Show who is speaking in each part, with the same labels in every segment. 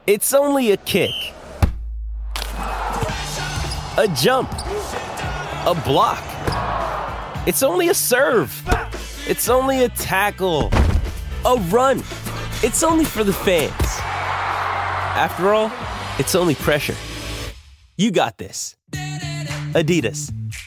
Speaker 1: It's only a kick, a jump, a block. It's only a serve. It's only a tackle, a run. It's only for the fans. After all, it's only pressure. You got this. Adidas.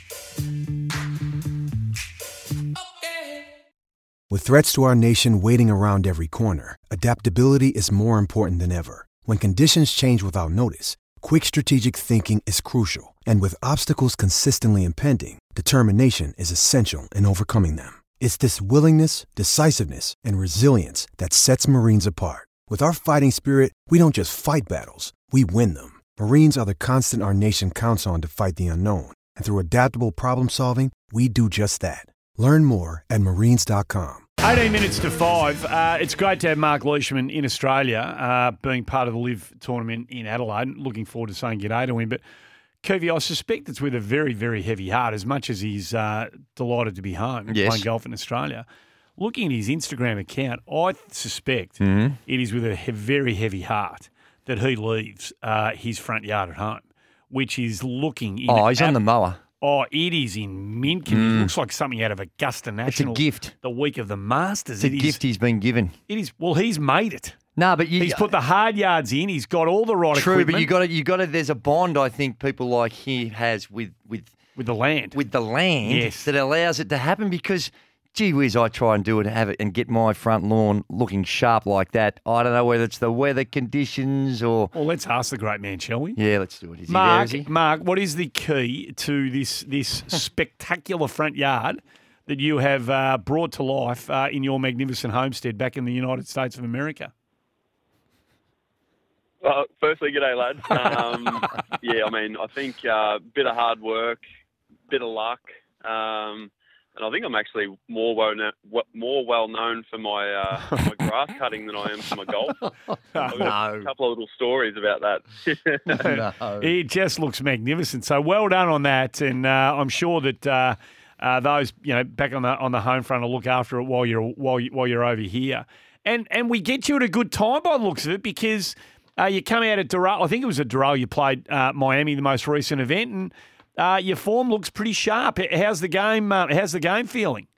Speaker 2: With threats to our nation waiting around every corner, adaptability is more important than ever. When conditions change without notice, quick strategic thinking is crucial. And with obstacles consistently impending, determination is essential in overcoming them. It's this willingness, decisiveness, and resilience that sets Marines apart. With our fighting spirit, we don't just fight battles, we win them. Marines are the constant our nation counts on to fight the unknown. And through adaptable problem solving, we do just that. Learn more at marines.com.
Speaker 3: 18 minutes to 5. It's great to have Mark Leishman in Australia, being part of the Live tournament in Adelaide. Looking forward to saying g'day to him. But, Kevi, I suspect it's with a very, very heavy heart, as much as he's delighted to be home playing golf in Australia. Looking at his Instagram account, I suspect it is with a very heavy heart that he leaves his front yard at home, which is looking...
Speaker 4: he's on the mower.
Speaker 3: Oh, it is in mint condition. It looks like something out of Augusta National.
Speaker 4: It's a gift.
Speaker 3: The week of the Masters.
Speaker 4: It's a gift he's been given.
Speaker 3: It is. Well, he's made it.
Speaker 4: No, but
Speaker 3: he's put the hard yards in. He's got all the right
Speaker 4: equipment.
Speaker 3: True,
Speaker 4: but you got to. There's a bond I think people like he has with
Speaker 3: the land.
Speaker 4: With the land,
Speaker 3: yes,
Speaker 4: that allows it to happen because. Gee whiz, I try and do it, have it, and get my front lawn looking sharp like that. I don't know whether it's the weather conditions or...
Speaker 3: Well, let's ask the great man, shall we?
Speaker 4: Yeah, let's do it. Is
Speaker 3: Mark,
Speaker 4: he there, is he?
Speaker 3: Mark, what is the key to this spectacular front yard that you have brought to life in your magnificent homestead back in the United States of America?
Speaker 5: Well, firstly, g'day, lads. I think a bit of hard work, bit of luck, and I think I'm actually more well known for my my grass cutting than I am for my golf. I've got a couple of little stories about that.
Speaker 3: No. It just looks magnificent. So well done on that, and I'm sure that those back on the home front will look after it while you're over here. And we get you at a good time by the looks of it because you come out at Doral. I think it was at Doral you played Miami, the most recent event, and your form looks pretty sharp. How's the game? How's the game feeling?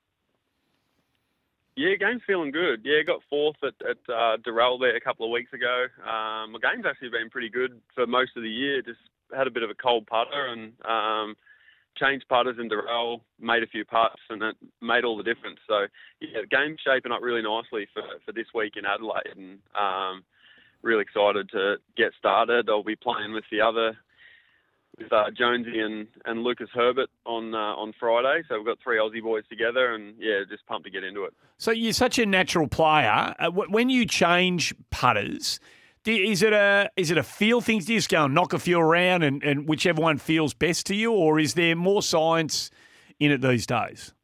Speaker 5: Yeah, game's feeling good. Yeah, got fourth at Doral there a couple of weeks ago. My game's actually been pretty good for most of the year. Just had a bit of a cold putter and changed putters in Doral, made a few putts, and it made all the difference. So yeah, the game's shaping up really nicely for this week in Adelaide, and really excited to get started. I'll be playing with Jonesy and Lucas Herbert on Friday. So we've got three Aussie boys together and, just pumped to get into it.
Speaker 3: So you're such a natural player. When you change putters, is it a feel thing? Do you just go and knock a few around and whichever one feels best to you, or is there more science in it these days?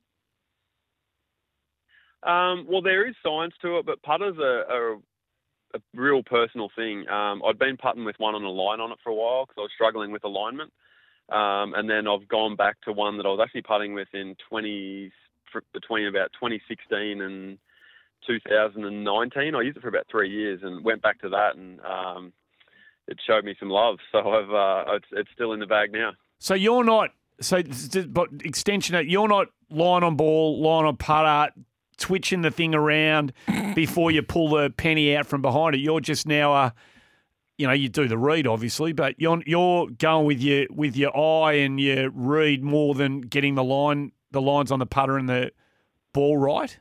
Speaker 5: Well, there is science to it, but putters are a real personal thing. I'd been putting with one on a line on it for a while because I was struggling with alignment. And then I've gone back to one that I was actually putting with between about 2016 and 2019. I used it for about 3 years and went back to that, and it showed me some love. So it's still in the bag now. So
Speaker 3: you're not, you're not line on ball, line on putter, twitching the thing around before you pull the penny out from behind it. You're just now, you do the read obviously, but you're going with your eye and your read more than getting the lines on the putter and the ball right.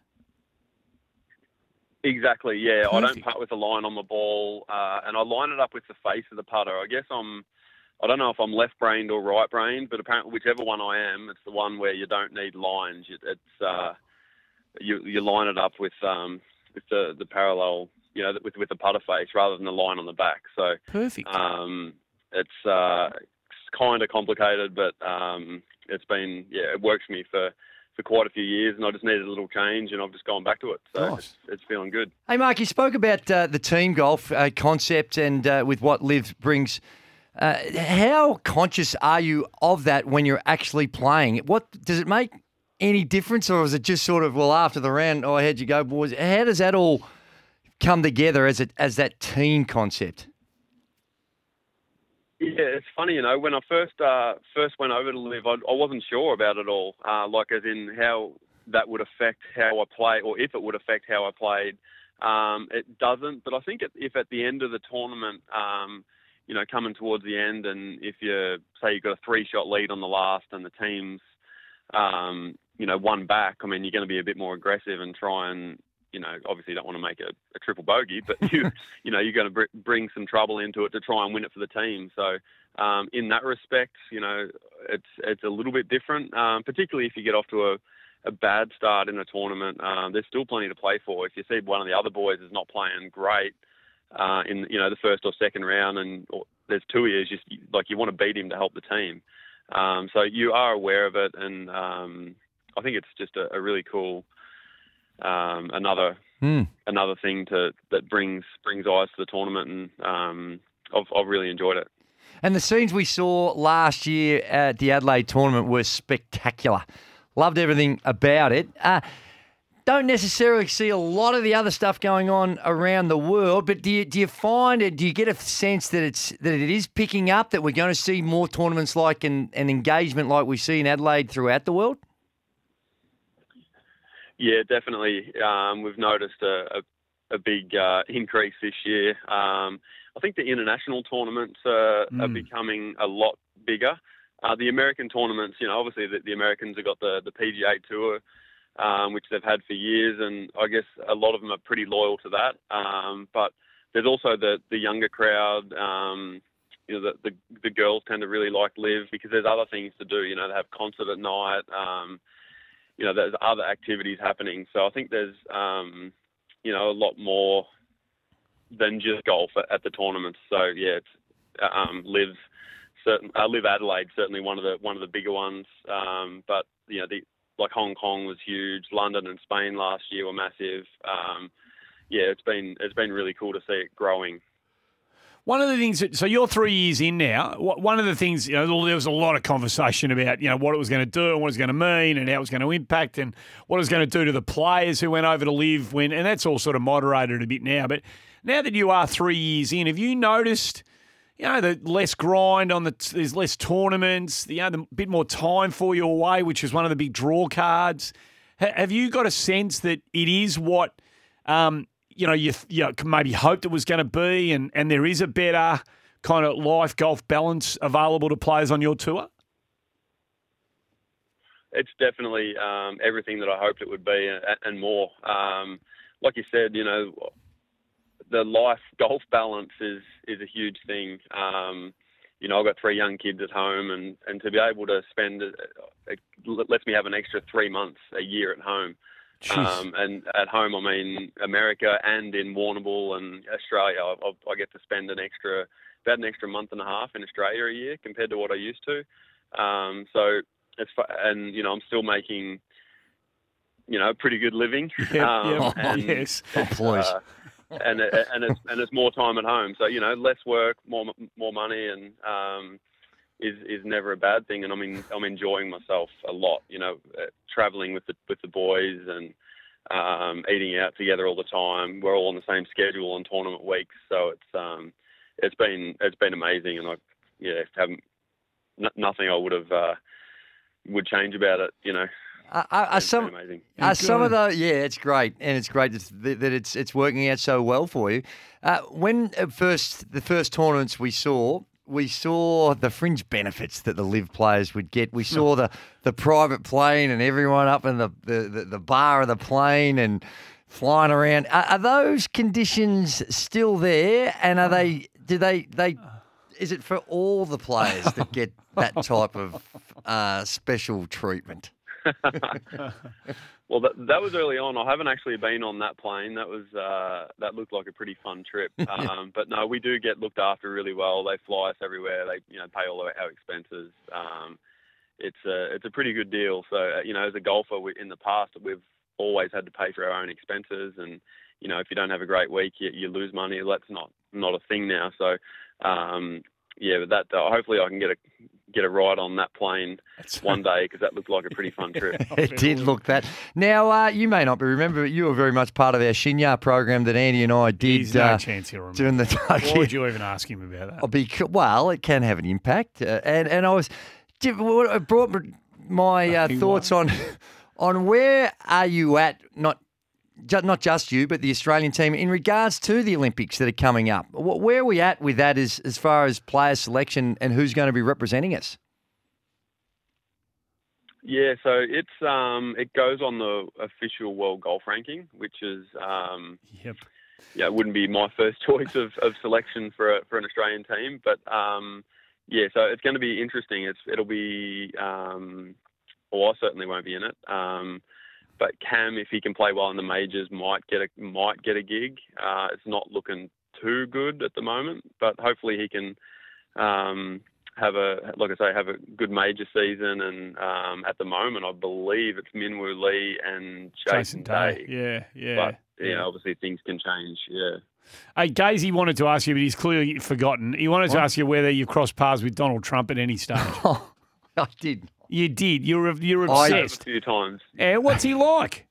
Speaker 5: Exactly. Yeah,
Speaker 3: Perfect.
Speaker 5: I don't putt with a line on the ball, and I line it up with the face of the putter. I guess I don't know if I'm left-brained or right-brained, but apparently whichever one I am, it's the one where you don't need lines. You line it up with the parallel, with the putter face rather than the line on the back. So
Speaker 3: perfect.
Speaker 5: It's kind of complicated, but it works for me for quite a few years, and I just needed a little change, and I've just gone back to it. So
Speaker 3: nice.
Speaker 5: It's feeling good.
Speaker 4: Hey, Mark, you spoke about the team golf concept and with what Liv brings. How conscious are you of that when you're actually playing? What does it make any difference, or is it just sort of, after the round, how'd you go, boys? How does that all come together as that team concept?
Speaker 5: Yeah, it's funny, when I first went over to Live, I wasn't sure about it all, like as in how that would affect how I play, or if it would affect how I played. It doesn't, but I think if at the end of the tournament, coming towards the end, and if you've got a 3-shot lead on the last and the team's, one back, I mean, you're going to be a bit more aggressive and try and, obviously you don't want to make a triple bogey, but you're going to bring some trouble into it to try and win it for the team. So in that respect, it's a little bit different, particularly if you get off to a bad start in a tournament. There's still plenty to play for. If you see one of the other boys is not playing great in the first or second round, and there's 2 years, you want to beat him to help the team. So you are aware of it, and I think it's just a really cool another thing that brings eyes to the tournament, and I've really enjoyed it.
Speaker 4: And the scenes we saw last year at the Adelaide tournament were spectacular. Loved everything about it. Don't necessarily see a lot of the other stuff going on around the world, but do you find it? Do you get a sense that it is picking up? That we're going to see more tournaments like an engagement like we see in Adelaide throughout the world?
Speaker 5: Yeah, definitely. We've noticed a big increase this year. I think the international tournaments are becoming a lot bigger. The American tournaments, obviously the Americans have got the PGA Tour, which they've had for years, and I guess a lot of them are pretty loyal to that. But there's also the younger crowd. The girls tend to really like Live because there's other things to do. They have concert at night. There's other activities happening. So I think there's a lot more than just golf at the tournaments. So yeah, it's Live Adelaide certainly one of the bigger ones. But like Hong Kong was huge. London and Spain last year were massive. It's been really cool to see it growing.
Speaker 3: One of the things so you're 3 years in now. One of the things, there was a lot of conversation about, what it was going to do and what it was going to mean and how it was going to impact and what it was going to do to the players who went over to Live and that's all sort of moderated a bit now. But now that you are 3 years in, have you noticed, the less grind there's less tournaments, the bit more time for you away, which is one of the big draw cards. Have you got a sense that it is what, you maybe hoped it was going to be and there is a better kind of life golf balance available to players on your tour?
Speaker 5: It's definitely everything that I hoped it would be and more. Like you said, the life golf balance is a huge thing. I've got 3 young kids at home, and to be able to spend it lets me have an extra 3 months a year at home. And at home, I mean America and in Warrnambool and Australia, I get to spend about an extra month and a half in Australia a year compared to what I used to. So it's and I'm still making a pretty good living.
Speaker 3: Yes.
Speaker 4: Please.
Speaker 5: And it's more time at home. So less work, more money, and is never a bad thing. And I'm enjoying myself a lot. Traveling with the boys and eating out together all the time. We're all on the same schedule on tournament weeks, so it's been amazing. And nothing I would change about it. It's been amazing.
Speaker 4: Some of the it's great, and it's great that it's working out so well for you. When the first tournaments we saw the fringe benefits that the Live players would get. We saw the private plane and everyone up in the bar of the plane and flying around. Are those conditions still there? And are they? Is it for all the players that get that type of special treatment?
Speaker 5: Well, that was early on. I haven't actually been on that plane. That looked like a pretty fun trip. But no, we do get looked after really well. They fly us everywhere. They pay all our expenses. It's a pretty good deal. So as a golfer, in the past we've always had to pay for our own expenses, and if you don't have a great week, you lose money. That's not a thing now. So but that hopefully I can get get a ride on that plane one day, because that looked like a pretty fun trip.
Speaker 4: It did look that. Now, you may not remember, but you were very much part of our Shinya program that Andy and I did.
Speaker 3: There's no chance he'll remember.
Speaker 4: During the
Speaker 3: Why would you even ask him about that?
Speaker 4: Well, it can have an impact. And I was... It brought my thoughts on where are you at, not just you, but the Australian team, in regards to the Olympics that are coming up. Where are we at with that as far as player selection and who's going to be representing us?
Speaker 5: Yeah, so it goes on the official world golf ranking, which is it wouldn't be my first choice of selection for an Australian team, but yeah, so it's going to be interesting. It'll be I certainly won't be in it. But Cam, if he can play well in the majors, might get a gig. It's not looking too good at the moment, but hopefully he can have a good major season. And at the moment, I believe it's Minwoo Lee and Jason Day.
Speaker 3: Yeah.
Speaker 5: But obviously things can change. Yeah.
Speaker 3: Hey, Daisy wanted to ask you, but he's clearly forgotten. He wanted to ask you whether you crossed paths with Donald Trump at any stage.
Speaker 4: Oh, I did.
Speaker 3: You did. You're obsessed.
Speaker 5: I have a few times.
Speaker 3: Yeah, what's he like?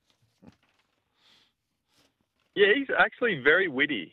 Speaker 5: Yeah, he's actually very witty.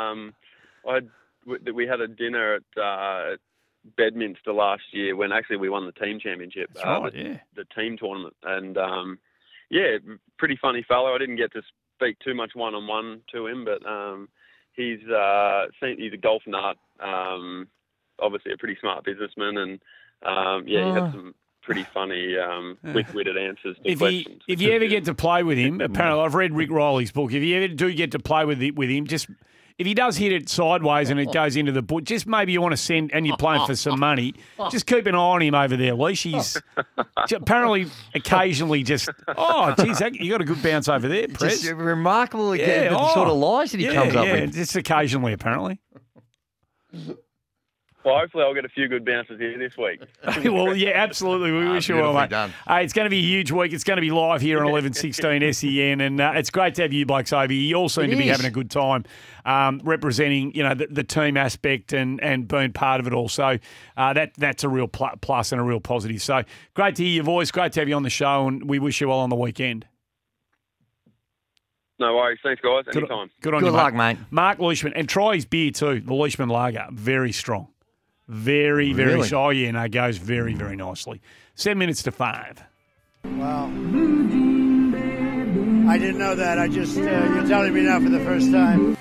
Speaker 5: We had a dinner at Bedminster last year when actually we won the team championship.
Speaker 3: That's right, yeah.
Speaker 5: The team tournament. And, pretty funny fellow. I didn't get to speak too much one-on-one to him, but he's a golf nut, obviously a pretty smart businessman, and, he had some pretty funny, quick-witted answers to questions.
Speaker 3: If you ever get to play with him, apparently I've read Rick Riley's book, if you ever do get to play with him, just if he does hit it sideways and it goes into the bush, just maybe you want to send, and you're playing for some money, just keep an eye on him over there, Leash. He's apparently occasionally just, you got a good bounce over there, Prez.
Speaker 4: Just remarkable the sort of lies that he comes up with.
Speaker 3: Just occasionally, apparently.
Speaker 5: Well, hopefully I'll get a few good bounces here this week.
Speaker 3: Well, yeah, absolutely. We wish you well, mate. It's going to be a huge week. It's going to be live here on 11:16 SEN, and it's great to have you blokes over. You all seem to be having a good time representing, the team aspect and being part of it all. So that's a real plus and a real positive. So great to hear your voice. Great to have you on the show, and we wish you well on the weekend.
Speaker 5: No worries. Thanks, guys. Anytime.
Speaker 3: Good on you,
Speaker 4: luck, mate.
Speaker 3: Mark Leishman. And try his beer too, the Leishman Lager. Very strong. Very, very
Speaker 4: Really?
Speaker 3: shy. Yeah, no, goes very, very nicely. 7 minutes to 5.
Speaker 6: Wow. I didn't know that. You're telling me now for the first time.